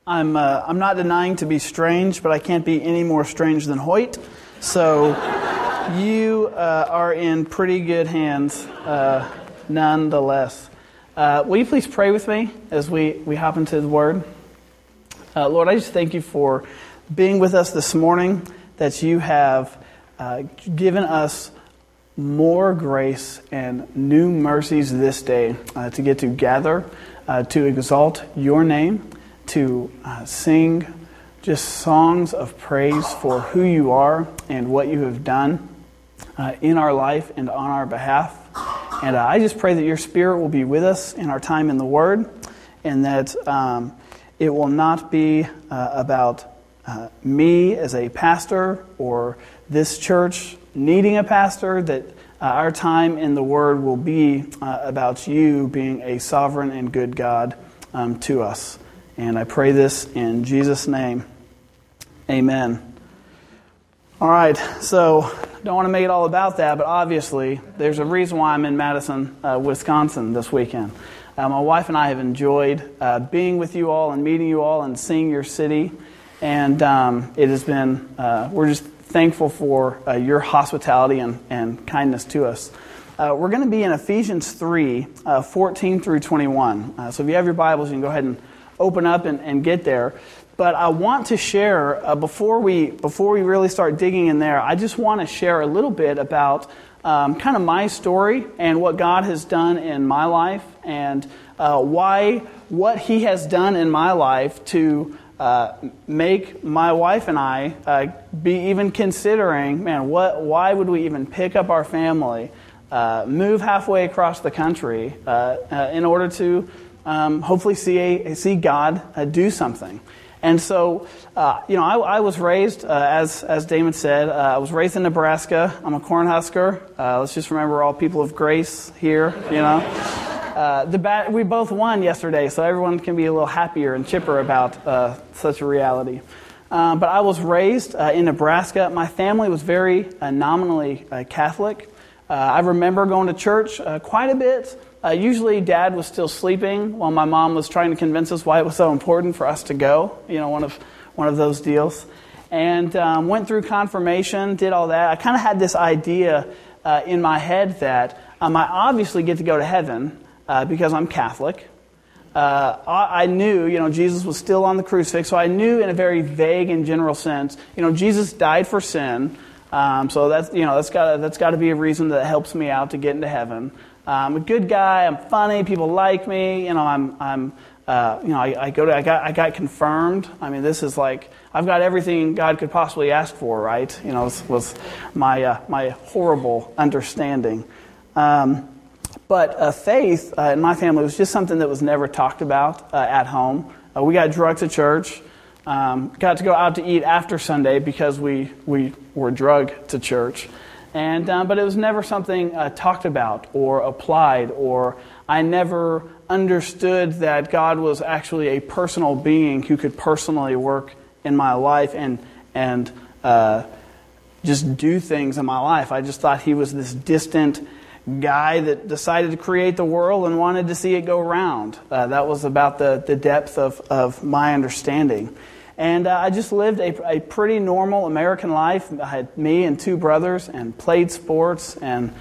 I'm not denying to be strange, but I can't be any more strange than Hoyt. So you are in pretty good hands, nonetheless. Will you please pray with me as we hop into the Word? Lord, I just thank you for being with us this morning, that you have given us more grace and new mercies this day to get to gather, to exalt your name, to sing just songs of praise for who you are and what you have done in our life and on our behalf. And I just pray that your Spirit will be with us in our time in the Word, and that it will not be about me as a pastor or this church needing a pastor, that our time in the Word will be about you being a sovereign and good God to us. And I pray this in Jesus' name. Amen. All right, so I don't want to make it all about that, but obviously there's a reason why I'm in Madison, Wisconsin this weekend. My wife and I have enjoyed being with you all and meeting you all and seeing your city. And it has been, we're just thankful for your hospitality and kindness to us. We're going to be in Ephesians 3, 14 through 21. So if you have your Bibles, you can go ahead and open up and get there. But I want to share, before we really start digging in there, I just want to share a little bit about kind of my story and what God has done in my life, and what He has done in my life to make my wife and I be even considering, why would we even pick up our family, move halfway across the country in order to hopefully see God do something. And so, I was raised, as Damon said, I was raised in Nebraska. I'm a Cornhusker. Let's just remember, we're all people of grace here, we both won yesterday, so everyone can be a little happier and chipper about such a reality. But I was raised in Nebraska. My family was very nominally Catholic. I remember going to church quite a bit. Usually Dad was still sleeping while my mom was trying to convince us why it was so important for us to go. One of those deals. And went through confirmation, did all that. I kind of had this idea in my head that I obviously get to go to heaven because I'm Catholic. I knew, Jesus was still on the crucifix, so I knew in a very vague and general sense, Jesus died for sin. So that's got to be a reason that helps me out to get into heaven. I'm a good guy. I'm funny. People like me. I got confirmed. This is like, I've got everything God could possibly ask for, right? This was my horrible understanding. But faith in my family was just something that was never talked about at home. We got drugged to church. Got to go out to eat after Sunday because we were drugged to church. But it was never something talked about or applied, or I never understood that God was actually a personal being who could personally work in my life and just do things in my life. I just thought He was this distant guy that decided to create the world and wanted to see it go round. That was about the depth of my understanding. And I just lived a pretty normal American life. I had me and two brothers and played sports, and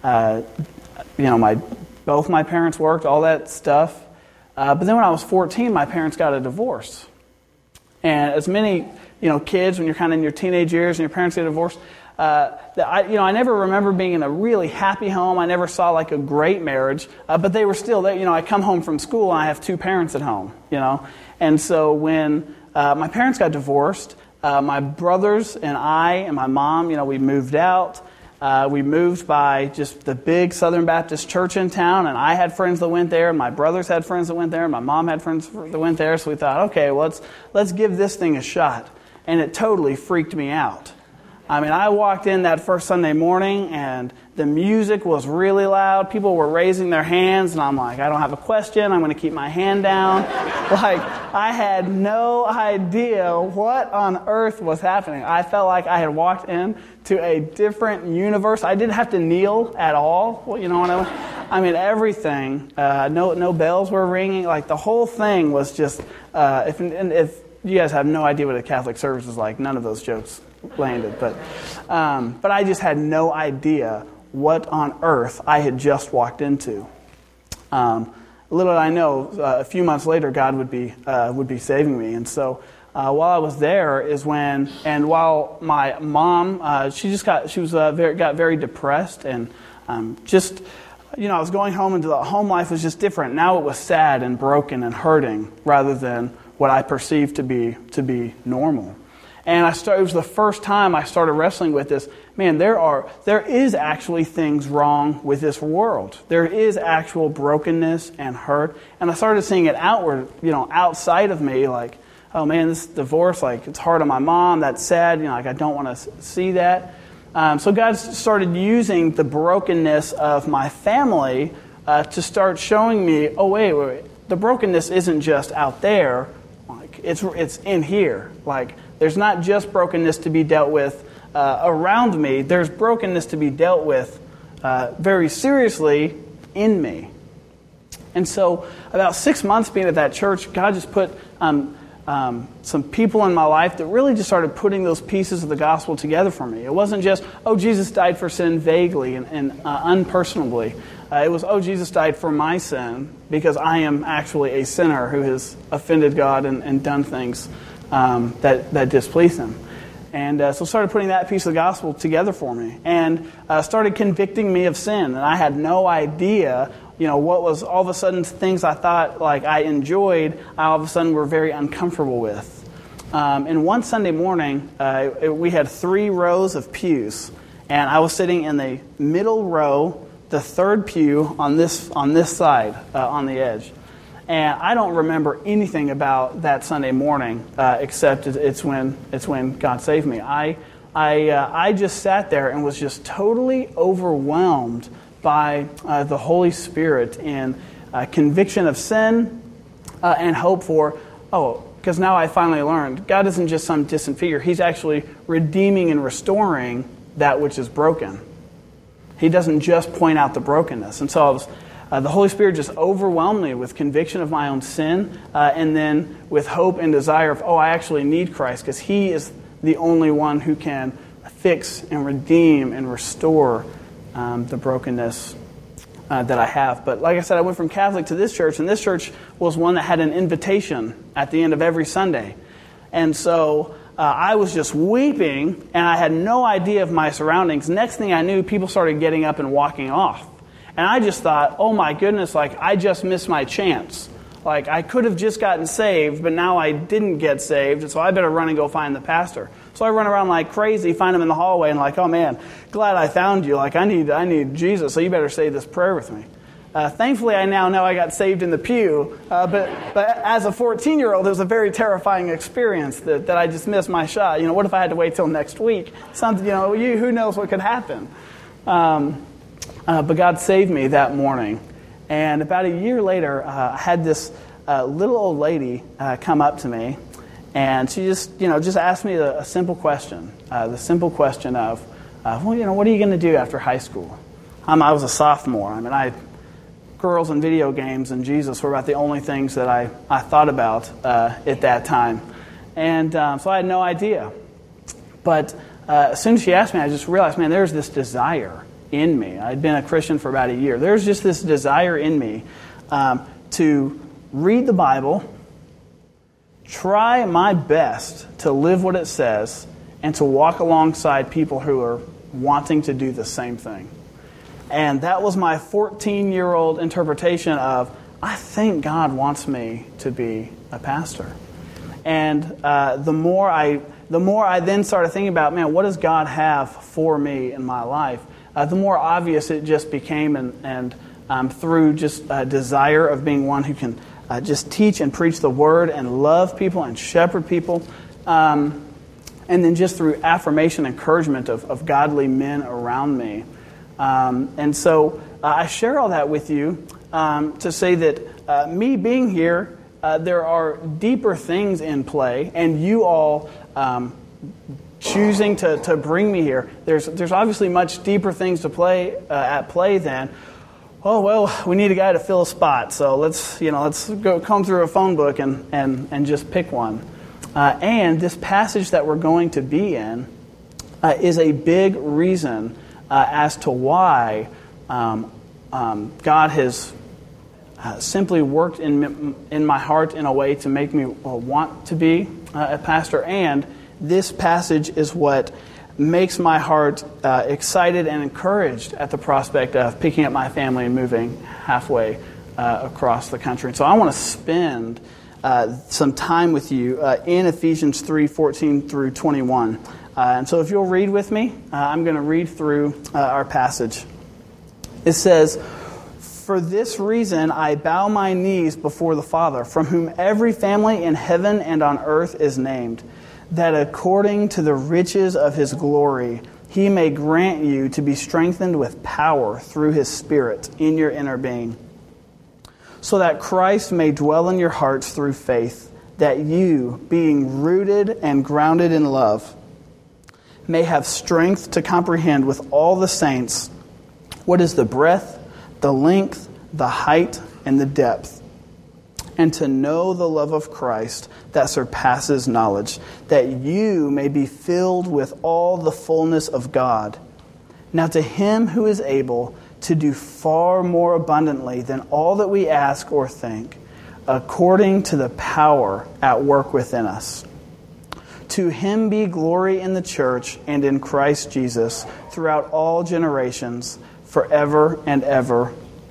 both my parents worked, all that stuff. But then when I was 14, my parents got a divorce. And as many kids, when you're kind of in your teenage years and your parents get divorced, I never remember being in a really happy home. I never saw like a great marriage, but they were still there. I come home from school and I have two parents at home. And so when my parents got divorced, my brothers and I and my mom, we moved out. We moved by just the big Southern Baptist church in town, and I had friends that went there, and my brothers had friends that went there, and my mom had friends that went there. So we thought, okay, well, let's give this thing a shot. And it totally freaked me out. I walked in that first Sunday morning, and the music was really loud. People were raising their hands, and I'm like, I don't have a question. I'm going to keep my hand down. I had no idea what on earth was happening. I felt like I had walked into a different universe. I didn't have to kneel at all. You know what I mean? I mean, everything. No bells were ringing. Like, the whole thing was just, if you guys have no idea what a Catholic service is like, none of those jokes landed. But I just had no idea what on earth I had just walked into. Little did I know, a few months later, God would be saving me. And so while I was there while my mom, she got very depressed, and just, I was going home, and the home life was just different. Now it was sad and broken and hurting rather than what I perceived to be normal. And it was the first time I started wrestling with this. Man, there is actually things wrong with this world. There is actual brokenness and hurt. And I started seeing it outward, outside of me, like, oh man, this divorce, like, it's hard on my mom. That's sad. Like, I don't want to see that. So God started using the brokenness of my family to start showing me, oh wait, the brokenness isn't just out there. Like, it's in here. Like, there's not just brokenness to be dealt with around me. There's brokenness to be dealt with very seriously in me. And so about 6 months being at that church, God just put some people in my life that really just started putting those pieces of the gospel together for me. It wasn't just, oh, Jesus died for sin vaguely and unpersonably. It was, oh, Jesus died for my sin because I am actually a sinner who has offended God and done things that displease Him. And so started putting that piece of the gospel together for me, and started convicting me of sin. And I had no idea, what was all of a sudden things I thought like I enjoyed, I all of a sudden were very uncomfortable with. And one Sunday morning, we had 3 rows of pews, and I was sitting in the middle row, the third pew on this side, on the edge. And I don't remember anything about that Sunday morning except it's when God saved me. I just sat there and was just totally overwhelmed by the Holy Spirit and conviction of sin and hope for, because now I finally learned God isn't just some distant figure. He's actually redeeming and restoring that which is broken. He doesn't just point out the brokenness. And so the Holy Spirit just overwhelmed me with conviction of my own sin, and then with hope and desire of, I actually need Christ, because He is the only one who can fix and redeem and restore the brokenness that I have. But like I said, I went from Catholic to this church, and this church was one that had an invitation at the end of every Sunday. And so I was just weeping, and I had no idea of my surroundings. Next thing I knew, people started getting up and walking off. And I just thought, oh my goodness, like, I just missed my chance. Like, I could have just gotten saved, but now I didn't get saved, and so I better run and go find the pastor. So I run around like crazy, find him in the hallway, and like, oh man, glad I found you. Like, I need Jesus, so you better say this prayer with me. Thankfully, I now know I got saved in the pew, but as a 14-year-old, it was a very terrifying experience that I just missed my shot. What if I had to wait till next week? Something, who knows what could happen. But God saved me that morning. And about a year later, I had this little old lady come up to me, and she just asked me a simple question. The simple question of, what are you going to do after high school? I was a sophomore. Girls and video games and Jesus were about the only things that I thought about at that time. And so I had no idea. But as soon as she asked me, I just realized, man, there's this desire in me. I'd been a Christian for about a year. There's just this desire in me to read the Bible, try my best to live what it says, and to walk alongside people who are wanting to do the same thing. And that was my 14-year-old interpretation of, I think God wants me to be a pastor. And the more I then started thinking about, man, what does God have for me in my life? The more obvious it just became, and through just a desire of being one who can just teach and preach the Word and love people and shepherd people, and then just through affirmation, encouragement of godly men around me. And so I share all that with you to say that me being here, there are deeper things in play, and you all choosing to bring me here. There's obviously much deeper things to at play than, oh, well, we need a guy to fill a spot, so let's go comb through a phone book and just pick one. And this passage that we're going to be in is a big reason as to why God has simply worked in my heart in a way to make me want to be a pastor. And this passage is what makes my heart excited and encouraged at the prospect of picking up my family and moving halfway across the country. And so I want to spend some time with you in Ephesians 3:14 through 21. And so if you'll read with me, I'm going to read through our passage. It says, "For this reason I bow my knees before the Father, from whom every family in heaven and on earth is named, that according to the riches of His glory He may grant you to be strengthened with power through His Spirit in your inner being, so that Christ may dwell in your hearts through faith, that you, being rooted and grounded in love, may have strength to comprehend with all the saints what is the breadth, the length, the height, and the depth, and to know the love of Christ that surpasses knowledge, that you may be filled with all the fullness of God. Now to Him who is able to do far more abundantly than all that we ask or think, according to the power at work within us. To Him be glory in the church and in Christ Jesus throughout all generations, forever and ever.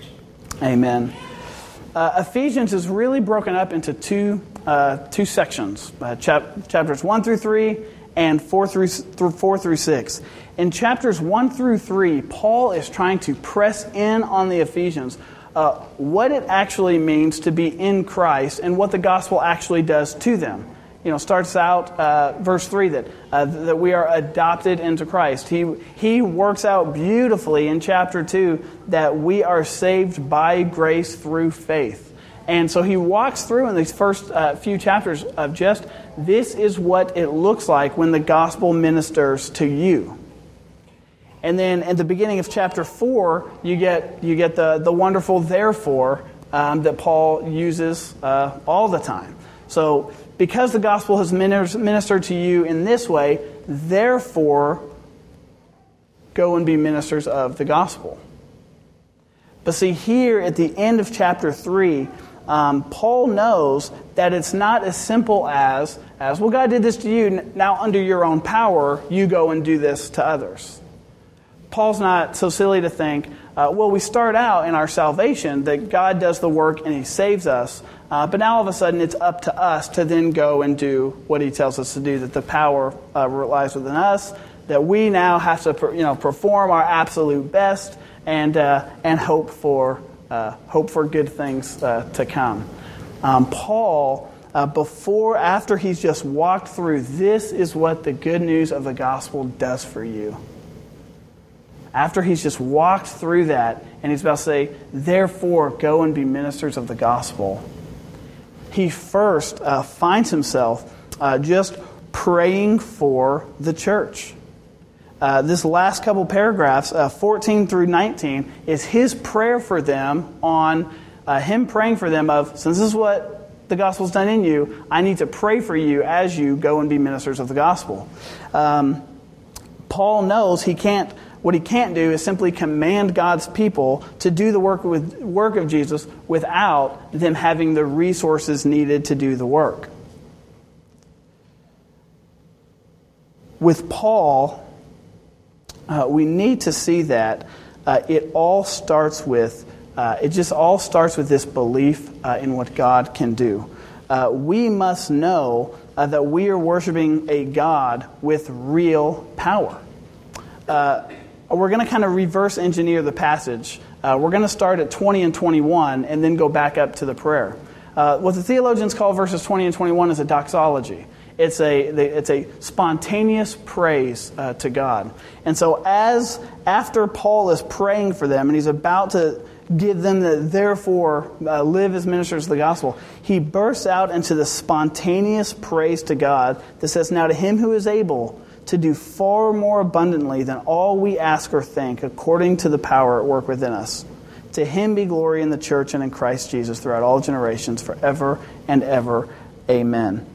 Amen." Ephesians is really broken up into two sections, chapters 1 through 3 and 4 through 6. In chapters 1 through 3, Paul is trying to press in on the Ephesians what it actually means to be in Christ and what the gospel actually does to them. Starts out verse 3 that we are adopted into Christ. He works out beautifully in chapter 2 that we are saved by grace through faith. And so he walks through in these first few chapters of just this is what it looks like when the gospel ministers to you. And then at the beginning of chapter 4, you get the wonderful therefore that Paul uses all the time. So because the gospel has ministered to you in this way, therefore go and be ministers of the gospel. But see, here at the end of chapter 3, Paul knows that it's not as simple as, well, God did this to you, now under your own power, you go and do this to others. Paul's not so silly to think, well, we start out in our salvation that God does the work and He saves us, but now all of a sudden it's up to us to then go and do what He tells us to do, that the power lies within us, that we now have to perform our absolute best and hope for good things to come. Paul, after he's just walked through, this is what the good news of the gospel does for you. After he's just walked through that, and he's about to say, therefore, go and be ministers of the gospel, he first finds himself just praying for the church. This last couple paragraphs, 14 through 19, is his prayer for them on him praying for them of, since this is what the gospel's done in you, I need to pray for you as you go and be ministers of the gospel. Paul knows what he can't do is simply command God's people to do the work of Jesus without them having the resources needed to do the work. With Paul, we need to see that it just all starts with this belief in what God can do. We must know that we are worshiping a God with real power. We're going to kind of reverse engineer the passage. We're going to start at 20 and 21 and then go back up to the prayer. What the theologians call verses 20 and 21 is a doxology. It's a spontaneous praise to God. And so after Paul is praying for them and he's about to give them the therefore live as ministers of the gospel, he bursts out into the spontaneous praise to God that says, now to Him who is able to do far more abundantly than all we ask or think, according to the power at work within us. To him be glory in the church and in Christ Jesus throughout all generations, forever and ever. Amen.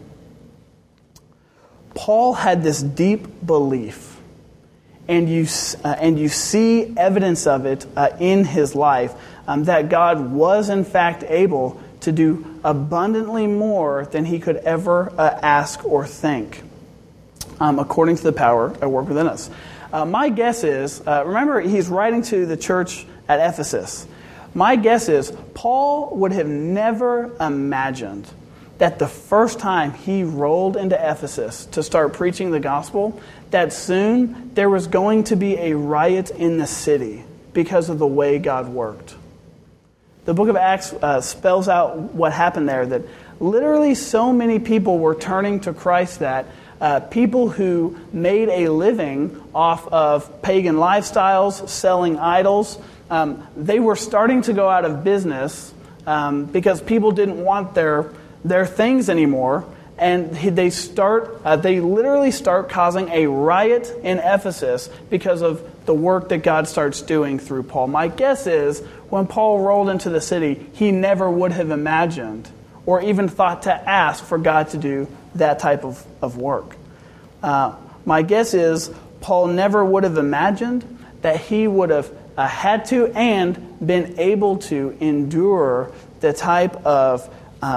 Paul had this deep belief, and you see evidence of it in his life, that God was in fact able to do abundantly more than he could ever ask or think, according to the power at work within us. My guess is, remember, he's writing to the church at Ephesus. My guess is Paul would have never imagined that the first time he rolled into Ephesus to start preaching the gospel, that soon there was going to be a riot in the city because of the way God worked. The book of Acts spells out what happened there, that literally so many people were turning to Christ that people who made a living off of pagan lifestyles, selling idols, they were starting to go out of business because people didn't want their things anymore, and they literally start causing a riot in Ephesus because of the work that God starts doing through Paul. My guess is when Paul rolled into the city, he never would have imagined or even thought to ask for God to do that type of work. My guess is Paul never would have imagined that he would have had to and been able to endure the type of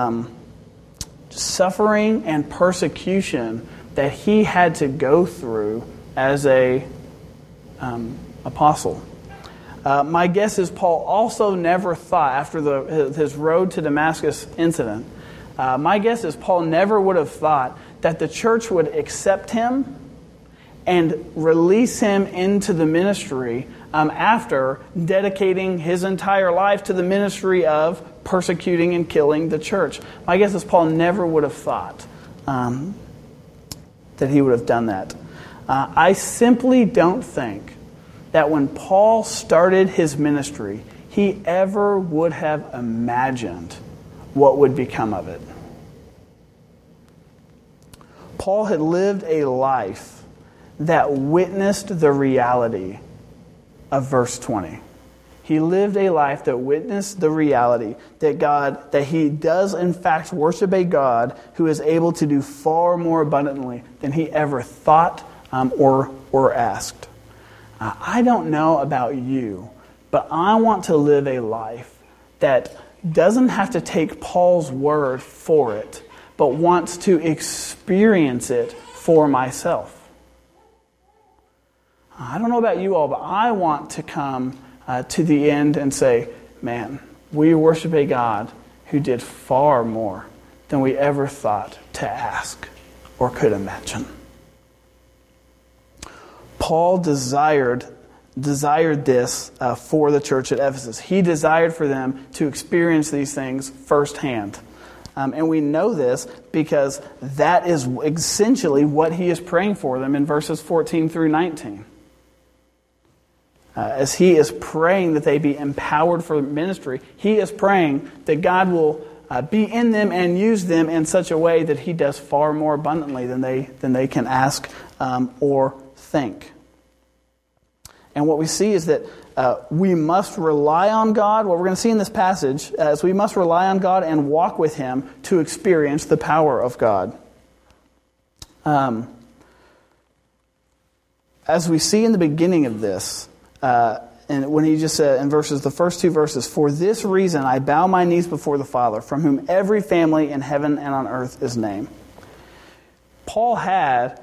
suffering and persecution that he had to go through as a apostle. My guess is Paul also never thought, after his road to Damascus incident, my guess is Paul never would have thought that the church would accept him and release him into the ministry after dedicating his entire life to the ministry of persecuting and killing the church. My guess is Paul never would have thought that he would have done that. I simply don't think that when Paul started his ministry, he ever would have imagined what would become of it. Paul had lived a life that witnessed the reality of verse 20. He lived a life that witnessed the reality that he does in fact worship a God who is able to do far more abundantly than he ever thought or asked. I don't know about you, but I want to live a life that doesn't have to take Paul's word for it, but wants to experience it for myself. I don't know about you all, but I want to come to the end and say, man, we worship a God who did far more than we ever thought to ask or could imagine. Paul desired this for the church at Ephesus. He desired for them to experience these things firsthand. And we know this because that is essentially what he is praying for them in verses 14 through 19. As he is praying that they be empowered for ministry, he is praying that God will be in them and use them in such a way that he does far more abundantly than they can ask or think. And what we see is that we must rely on God. What we're going to see in this passage is we must rely on God and walk with him to experience the power of God. As we see in the beginning of this, and when he just said in the first two verses, "For this reason I bow my knees before the Father, from whom every family in heaven and on earth is named." Paul had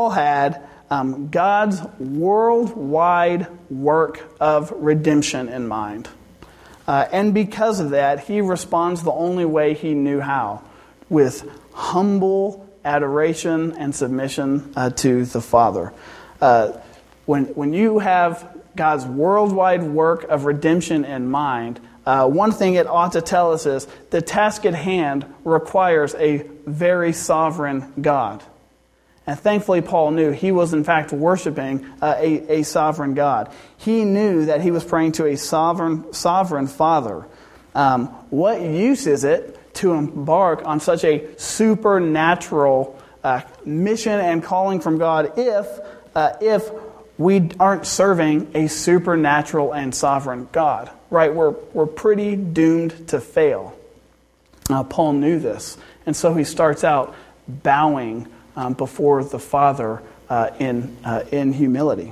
God's worldwide work of redemption in mind. And because of that, he responds the only way he knew how, with humble adoration and submission to the Father. When you have God's worldwide work of redemption in mind, one thing it ought to tell us is the task at hand requires a very sovereign God. And thankfully, Paul knew he was in fact worshiping a sovereign God. He knew that he was praying to a sovereign Father. What use is it to embark on such a supernatural mission and calling from God if we aren't serving a supernatural and sovereign God? right? We're pretty doomed to fail. Paul knew this, and so he starts out bowing before the Father in humility.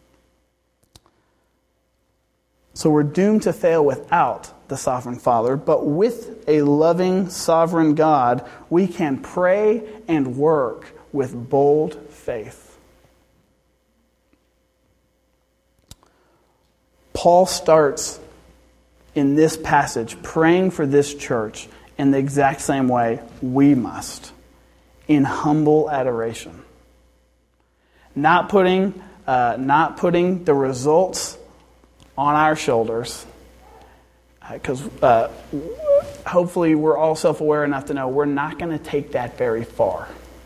So we're doomed to fail without the sovereign Father, but with a loving, sovereign God, we can pray and work with bold faith. Paul starts in this passage praying for this church in the exact same way we must, in humble adoration. Not putting the results on our shoulders, because hopefully we're all self-aware enough to know we're not going to take that very far.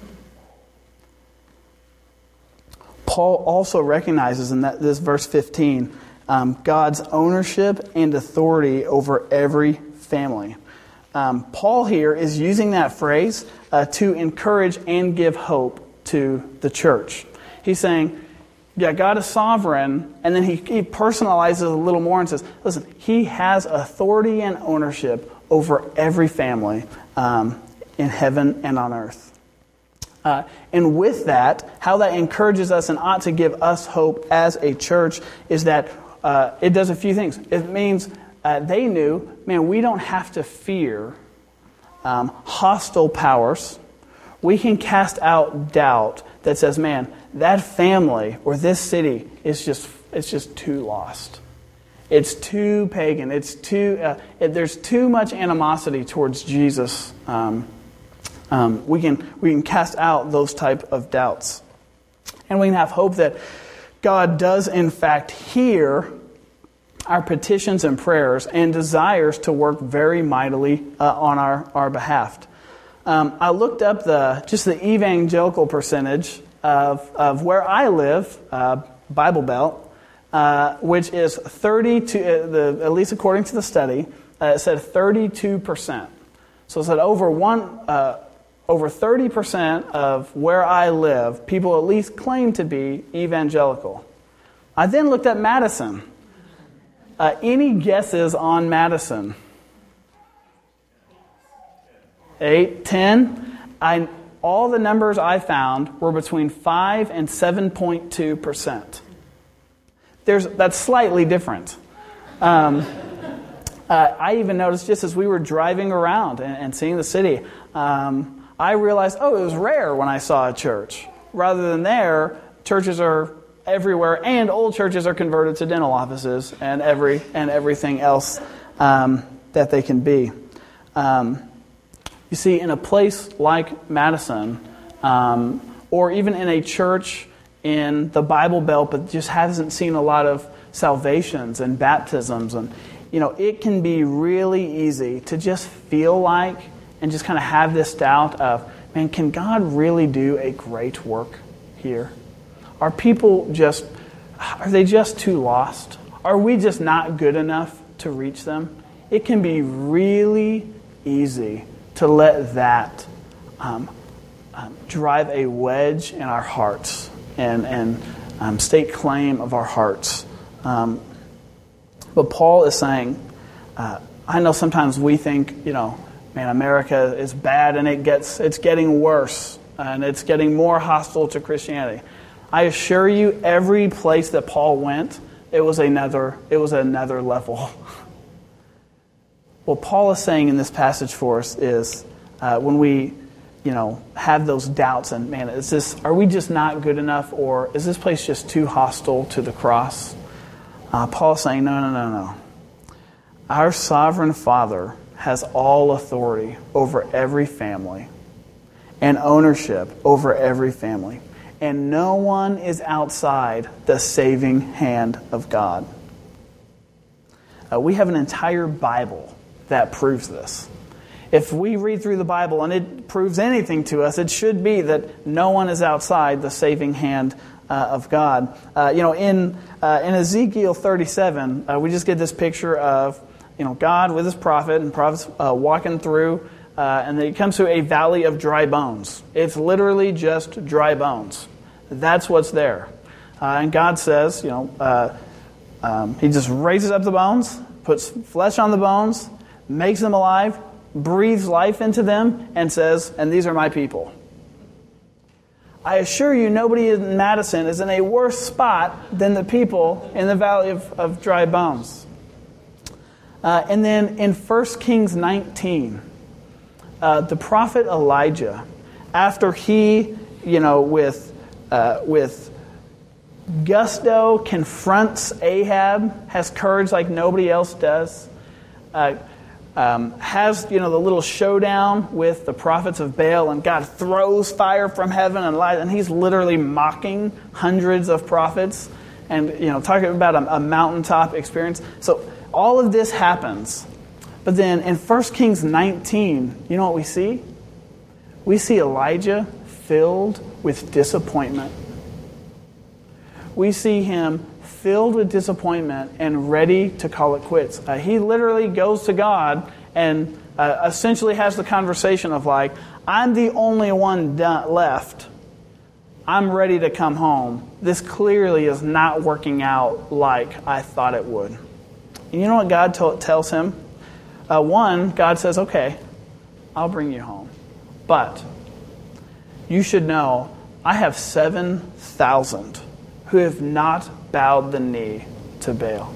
Paul also recognizes in this verse 15 God's ownership and authority over every family. Paul here is using that phrase to encourage and give hope to the church. He's saying, yeah, God is sovereign, and then he personalizes it a little more and says, listen, he has authority and ownership over every family in heaven and on earth. And with that, how that encourages us and ought to give us hope as a church is that it does a few things. It means they knew, man, we don't have to fear hostile powers. We can cast out doubt that says, man, that family or this city is just too lost. It's too pagan. It's there's too much animosity towards Jesus. We can cast out those type of doubts, and we can have hope that God does in fact hear our petitions and prayers and desires to work very mightily on our behalf. I looked up the evangelical percentage of where I live, Bible Belt, which is 32. At least according to the study, it said 32%. So it said over 30% of where I live, people at least claim to be evangelical. I then looked at Madison. Any guesses on Madison? 8, 10? All the numbers I found were between 5 and 7.2%. That's slightly different. I even noticed just as we were driving around and seeing the city, I realized, it was rare when I saw a church. Rather than there, churches are everywhere, and old churches are converted to dental offices and everything else that they can be. You see, in a place like Madison, or even in a church in the Bible Belt, but just hasn't seen a lot of salvations and baptisms, and it can be really easy to just feel like and just kind of have this doubt of, man, can God really do a great work here? Are they just too lost? Are we just not good enough to reach them? It can be really easy to let that drive a wedge in our hearts and stake claim of our hearts. But Paul is saying, I know sometimes we think, man, America is bad and it's getting worse and it's getting more hostile to Christianity. I assure you, every place that Paul went, it was another level. What Paul is saying in this passage for us is when we, have those doubts and, man, are we just not good enough, or is this place just too hostile to the cross? Paul is saying, no. Our sovereign Father has all authority over every family and ownership over every family. And no one is outside the saving hand of God. We have an entire Bible that proves this. If we read through the Bible and it proves anything to us, it should be that no one is outside the saving hand of God. In Ezekiel 37, we just get this picture of God with his prophet and prophets walking through, and then he comes to a valley of dry bones. It's literally just dry bones. That's what's there. And God says, he just raises up the bones, puts flesh on the bones, makes them alive, breathes life into them, and says, and these are my people. I assure you, nobody in Madison is in a worse spot than the people in the Valley of Dry Bones. And then in 1 Kings 19, the prophet Elijah, after he, with gusto confronts Ahab, has courage like nobody else does, has the little showdown with the prophets of Baal, and God throws fire from heaven and he's literally mocking hundreds of prophets, and talking about a mountaintop experience. So all of this happens, but then in 1 Kings 19, you know what we see? We see Elijah filled with disappointment. We see him filled with disappointment and ready to call it quits. He literally goes to God and essentially has the conversation of like, I'm the only one left. I'm ready to come home. This clearly is not working out like I thought it would. And you know what God tells him? One, God says, okay, I'll bring you home. But you should know, I have 7,000 who have not bowed the knee to Baal.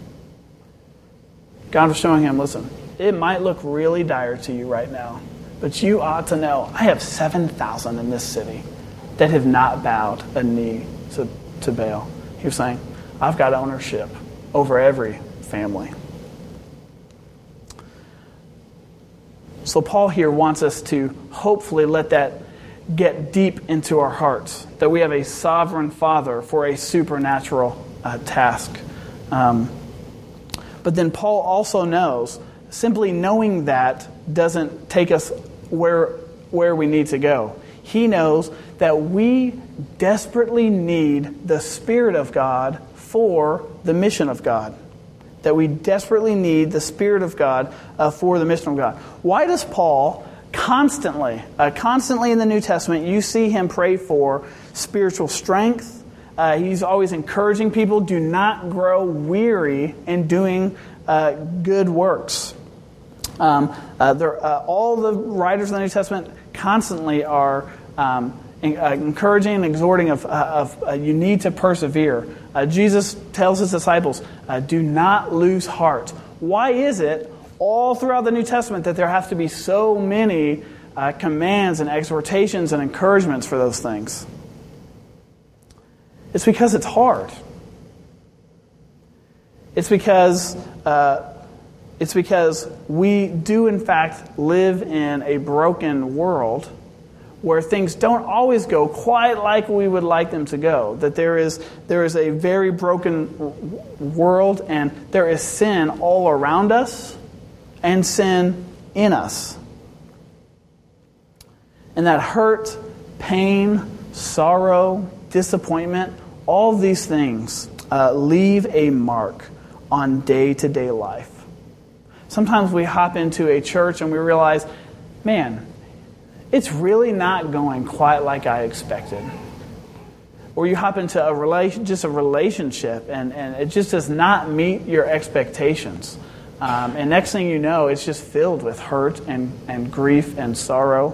God was showing him, listen, it might look really dire to you right now, but you ought to know, I have 7,000 in this city that have not bowed a knee to Baal. He was saying, I've got ownership over every family. So Paul here wants us to hopefully let that get deep into our hearts, that we have a sovereign Father for a supernatural task. But then Paul also knows, simply knowing that doesn't take us where we need to go. He knows that we desperately need the Spirit of God for the mission of God. That we desperately need the Spirit of God for the mission of God. Why does Paul constantly in the New Testament, you see him pray for spiritual strength? He's always encouraging people, do not grow weary in doing good works. All the writers in the New Testament constantly are encouraging and exhorting of you need to persevere. Jesus tells his disciples, do not lose heart. Why is it all throughout the New Testament that there have to be so many commands and exhortations and encouragements for those things? It's because it's hard. It's because we do in fact live in a broken world where things don't always go quite like we would like them to go. That there is a very broken world, and there is sin all around us and sin in us. And that hurt, pain, sorrow, disappointment, all these things leave a mark on day-to-day life. Sometimes we hop into a church and we realize, man, it's really not going quite like I expected. Or you hop into a relationship and it just does not meet your expectations. And next thing you know, it's just filled with hurt and grief and sorrow.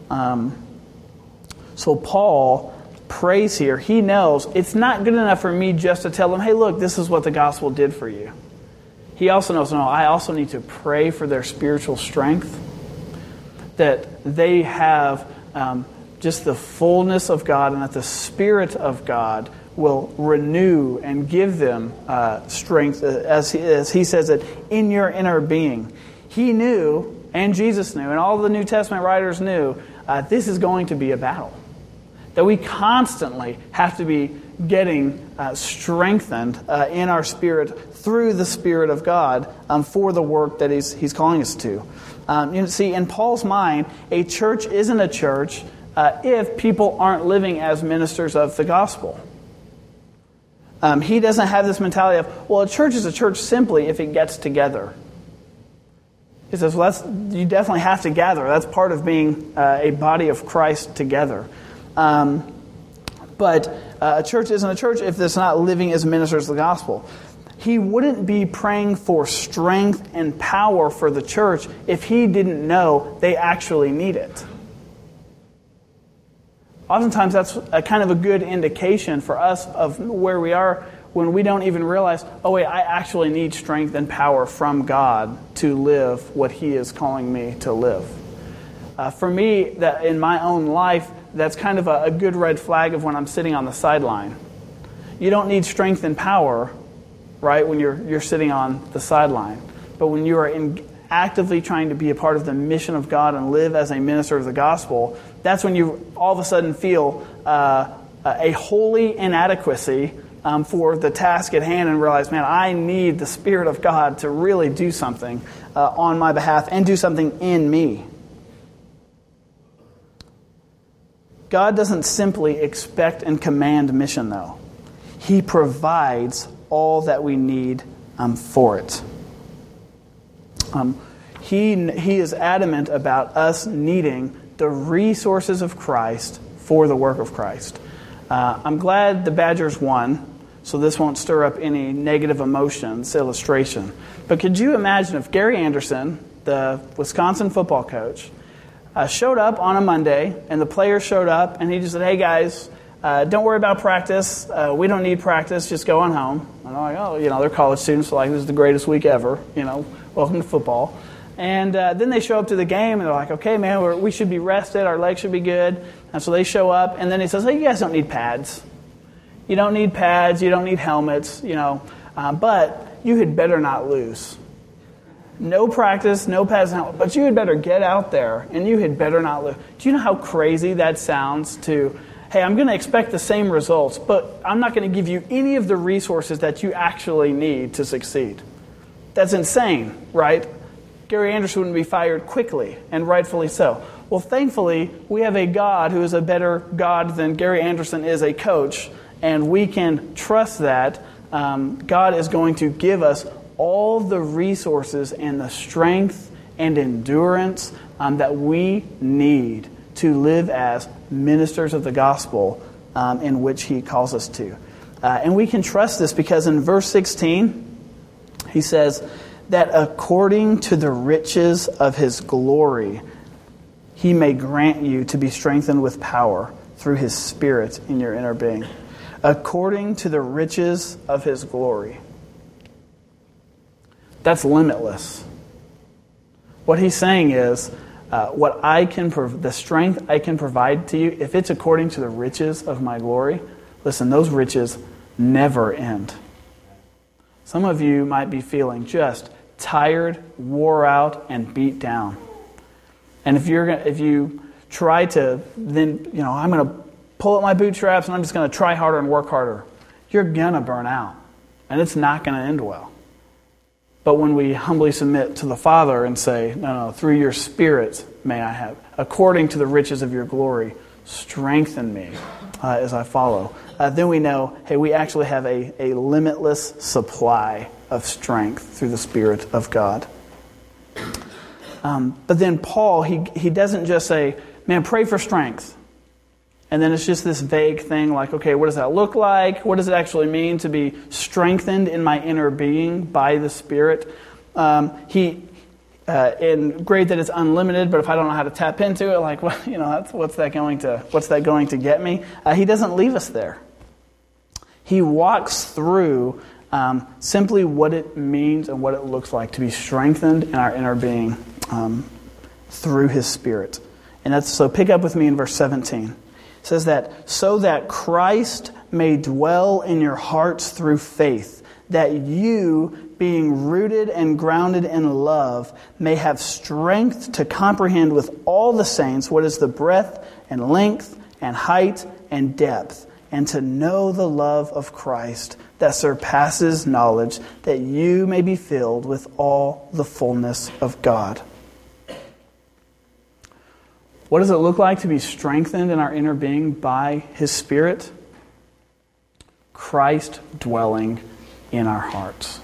So Paul prays here. He knows it's not good enough for me just to tell them, hey, look, this is what the gospel did for you. He also knows, no, I also need to pray for their spiritual strength, that they have just the fullness of God, and that the Spirit of God will renew and give them strength, as he says it, in your inner being. He knew, and Jesus knew, and all the New Testament writers knew, this is going to be a battle. That we constantly have to be getting strengthened in our spirit through the Spirit of God for the work that He's calling us to. See, in Paul's mind, a church isn't a church if people aren't living as ministers of the gospel. He doesn't have this mentality of, well, a church is a church simply if it gets together. He says, well, you definitely have to gather. That's part of being a body of Christ together. But a church isn't a church if it's not living as ministers of the gospel. He wouldn't be praying for strength and power for the church if he didn't know they actually need it. Oftentimes that's a kind of a good indication for us of where we are when we don't even realize, oh wait, I actually need strength and power from God to live what He is calling me to live. For me, that in my own life, that's kind of a good red flag of when I'm sitting on the sideline. You don't need strength and power, right, when you're sitting on the sideline. But when you are actively trying to be a part of the mission of God and live as a minister of the gospel, that's when you all of a sudden feel a holy inadequacy for the task at hand and realize, man, I need the Spirit of God to really do something on my behalf and do something in me. God doesn't simply expect and command mission, though. He provides all that we need for it. He is adamant about us needing the resources of Christ for the work of Christ. I'm glad the Badgers won, so this won't stir up any negative emotions, illustration. But could you imagine if Gary Anderson, the Wisconsin football coach, showed up on a Monday, and the players showed up, and he just said, hey guys, don't worry about practice. We don't need practice. Just go on home. And I'm like, oh, they're college students, so like, this is the greatest week ever. Welcome to football. And then they show up to the game, and they're like, okay, man, we should be rested. Our legs should be good. And so they show up, and then he says, hey, you guys don't need pads. You don't need pads. You don't need helmets, but you had better not lose. No practice, no pads, but you had better get out there, and you had better not lose. Do you know how crazy that sounds to, hey, I'm going to expect the same results, but I'm not going to give you any of the resources that you actually need to succeed? That's insane, right? Gary Anderson wouldn't be fired quickly, and rightfully so. Well, thankfully, we have a God who is a better God than Gary Anderson is a coach, and we can trust that God is going to give us all the resources and the strength and endurance that we need to live as ministers of the gospel in which He calls us to. And we can trust this because in verse 16, he says that according to the riches of His glory, He may grant you to be strengthened with power through His Spirit in your inner being. According to the riches of His glory. That's limitless. What he's saying is, the strength I can provide to you, if it's according to the riches of my glory, listen, those riches never end. Some of you might be feeling just tired, wore out, and beat down. And if you try to then, I'm going to pull up my bootstraps and I'm just going to try harder and work harder, you're going to burn out. And it's not going to end well. But when we humbly submit to the Father and say, no, through your Spirit may I have, according to the riches of your glory, strengthen me as I follow, then we know, hey, we actually have a limitless supply of strength through the Spirit of God. But then Paul, he doesn't just say, man, pray for strength. And then it's just this vague thing like, okay, what does that look like? What does it actually mean to be strengthened in my inner being by the Spirit? And great that it's unlimited, but if I don't know how to tap into it, like, well, what's that going to get me? He doesn't leave us there. He walks through simply what it means and what it looks like to be strengthened in our inner being through His Spirit. And so pick up with me in verse 17. It says that, so that Christ may dwell in your hearts through faith, that you, being rooted and grounded in love, may have strength to comprehend with all the saints what is the breadth and length and height and depth, and to know the love of Christ that surpasses knowledge, that you may be filled with all the fullness of God. What does it look like to be strengthened in our inner being by His Spirit? Christ dwelling in our hearts.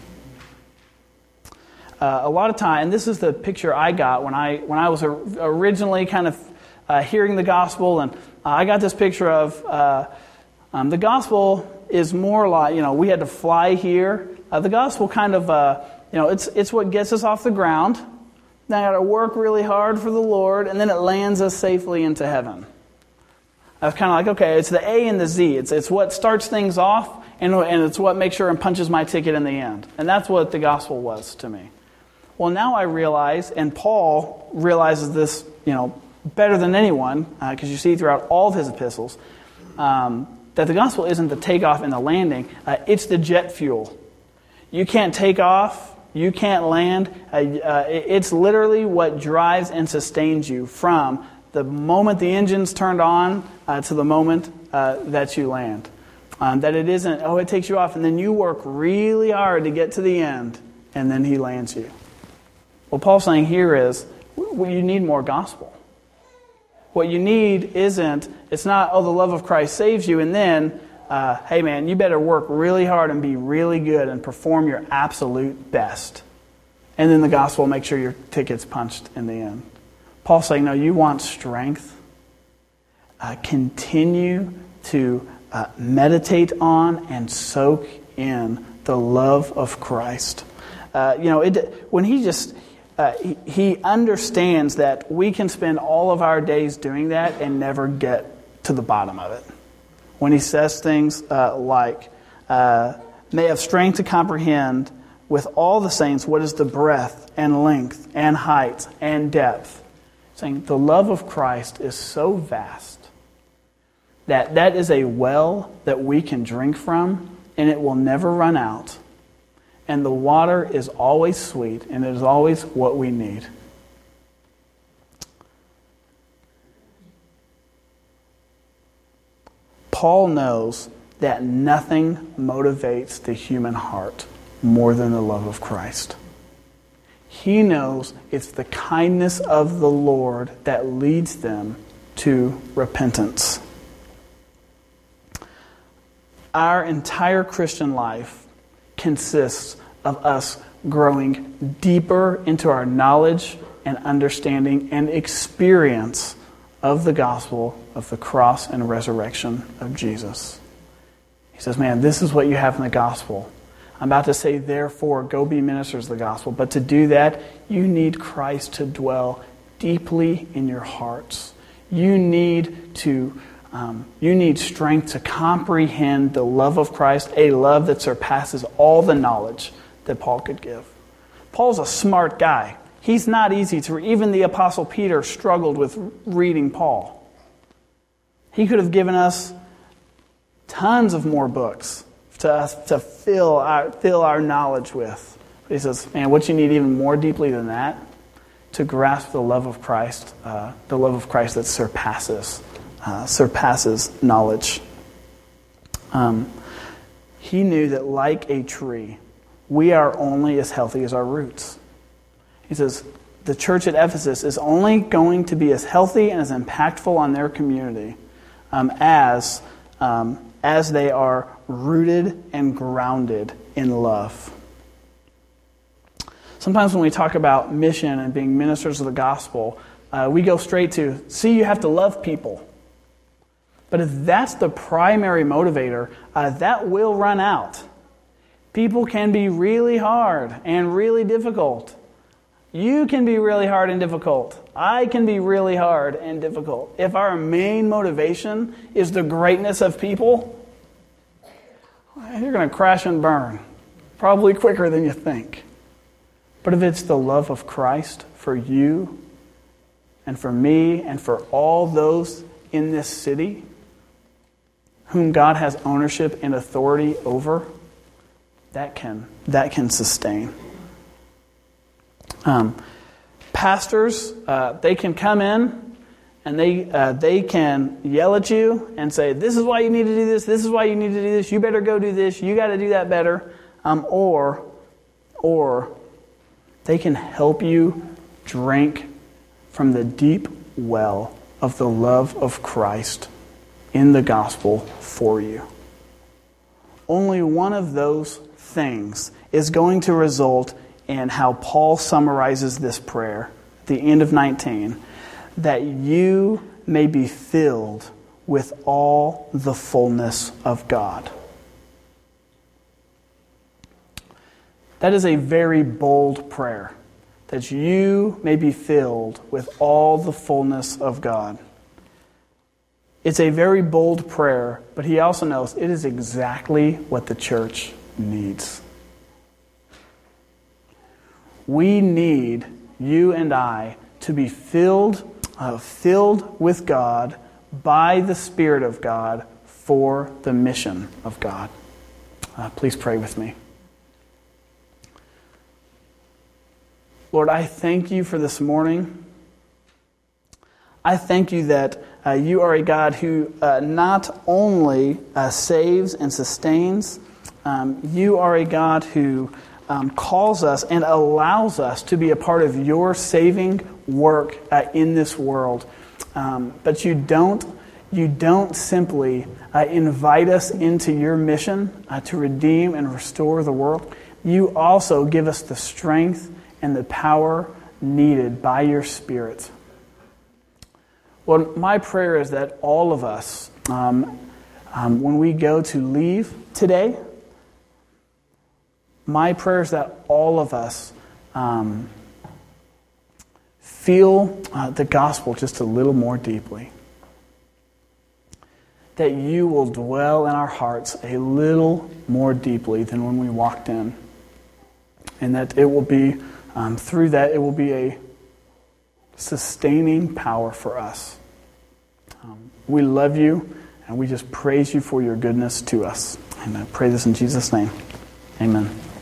A lot of time, and this is the picture I got when I was originally kind of hearing the gospel, and I got this picture of The gospel is more like, we had to fly here. The gospel kind of, it's what gets us off the ground. Then I got to work really hard for the Lord, and then it lands us safely into heaven. I was kind of like, okay, it's the A and the Z. It's what starts things off, and it's what makes sure and punches my ticket in the end. And that's what the gospel was to me. Well, now I realize, and Paul realizes this, better than anyone, because you see throughout all of his epistles, that the gospel isn't the takeoff and the landing. It's the jet fuel. You can't take off. You can't land. It's literally what drives and sustains you from the moment the engine's turned on to the moment that you land. That it isn't, it takes you off, and then you work really hard to get to the end, and then he lands you. What Paul's saying here is, you need more gospel. What you need it's not, the love of Christ saves you, and then, hey man, you better work really hard and be really good and perform your absolute best. And then the gospel will make sure your ticket's punched in the end. Paul's saying, no, you want strength. Continue to meditate on and soak in the love of Christ. When he understands that we can spend all of our days doing that and never get to the bottom of it. When he says things like, may have strength to comprehend with all the saints what is the breadth and length and height and depth. Saying the love of Christ is so vast that is a well that we can drink from, and it will never run out. And the water is always sweet, and it is always what we need. Paul knows that nothing motivates the human heart more than the love of Christ. He knows it's the kindness of the Lord that leads them to repentance. Our entire Christian life consists of us growing deeper into our knowledge and understanding and experience of the gospel of the cross and resurrection of Jesus. He says, man, this is what you have in the gospel. I'm about to say, therefore, go be ministers of the gospel. But to do that, you need Christ to dwell deeply in your hearts. You need strength to comprehend the love of Christ, a love that surpasses all the knowledge that Paul could give. Paul's a smart guy. He's not easy to read. Even the Apostle Peter struggled with reading Paul. He could have given us tons of more books to fill our knowledge with. But he says, man, what you need even more deeply than that, to grasp the love of Christ that surpasses knowledge. He knew that like a tree, we are only as healthy as our roots. He says, the church at Ephesus is only going to be as healthy and as impactful on their community as they are rooted and grounded in love. Sometimes when we talk about mission and being ministers of the gospel, we go straight to, you have to love people. But if that's the primary motivator, that will run out. People can be really hard and really difficult. You can be really hard and difficult. I can be really hard and difficult. If our main motivation is the greatness of people, you're going to crash and burn, probably quicker than you think. But if it's the love of Christ for you and for me and for all those in this city whom God has ownership and authority over, that can sustain. Pastors, they can come in and they can yell at you and say, this is why you need to do this, this is why you need to do this, you better go do this, you got to do that better. Or they can help you drink from the deep well of the love of Christ in the gospel for you. Only one of those things is going to result in how Paul summarizes this prayer at the end of 19, that you may be filled with all the fullness of God. That is a very bold prayer, that you may be filled with all the fullness of God. It's a very bold prayer, but he also knows it is exactly what the church needs. We need, you and I, to be filled with God by the Spirit of God for the mission of God. Please pray with me. Lord, I thank you for this morning. I thank you that you are a God who not only saves and sustains, you are a God who calls us and allows us to be a part of your saving work in this world. But you don't simply invite us into your mission to redeem and restore the world. You also give us the strength and the power needed by your Spirit. Lord, my prayer is that all of us, when we go to leave today, my prayer is that all of us feel the gospel just a little more deeply. That you will dwell in our hearts a little more deeply than when we walked in. And that it will be, through that, it will be a sustaining power for us. We love you, and we just praise you for your goodness to us. And I pray this in Jesus' name. Amen.